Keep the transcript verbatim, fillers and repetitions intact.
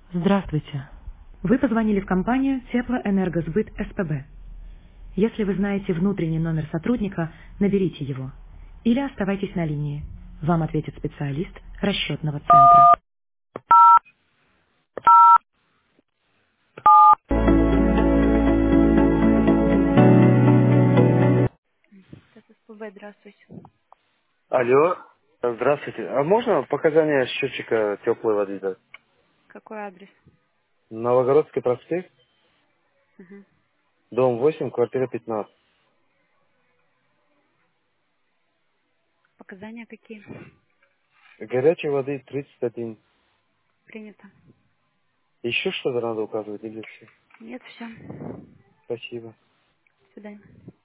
Здравствуйте. Вы позвонили в компанию Теплоэнергосбыт СПБ. Если вы знаете внутренний номер сотрудника, наберите его. Или оставайтесь на линии. Вам ответит специалист расчетного центра. Это СПБ, здравствуйте. Алло, здравствуйте. А можно показания счетчика теплой воды дать? Какой адрес? Новогородский проспект, Мгм. дом восемь, квартира пятнадцать. Показания какие? Горячей воды тридцать один. Принято. Еще что-то надо указывать или все? Нет, все. До Спасибо. свидания.